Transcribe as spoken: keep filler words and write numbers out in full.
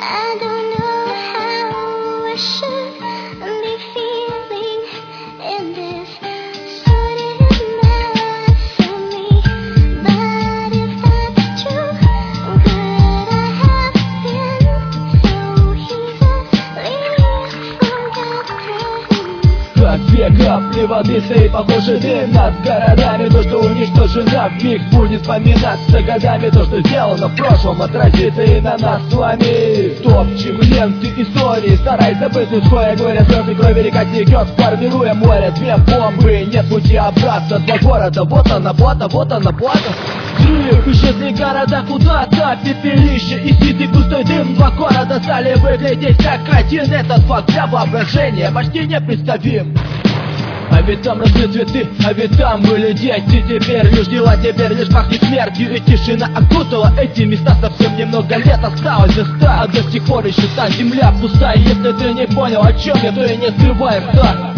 I don't know how I should be feeling in this sordid mess of me. But if that's true, could I have been so easily forgotten? Как две капли воды стоит похожий дым над городами. То, что уничтожено вмиг, будет вспоминаться годами. То, что сделано в прошлом, отразится и на нас с вами. Топчем ленты истории, стараясь забыть людское горе. Слезы крови река текет, формируя море. Две бомбы, нет пути обратно. Два города, вот она, вот она, вот она, вот она. Взрыв, исчезли города куда-то, пепелище и сизый густой дым. Два города стали выглядеть как один. Этот факт для воображения почти непредставим. А ведь там росли цветы, а ведь там были дети. Теперь лишь дела, теперь лишь пахнет смертью. И тишина окутала эти места. Совсем немного лет осталось места, а до сих пор еще та земля пустая. Если ты не понял, о чем я, то и не скрываем так.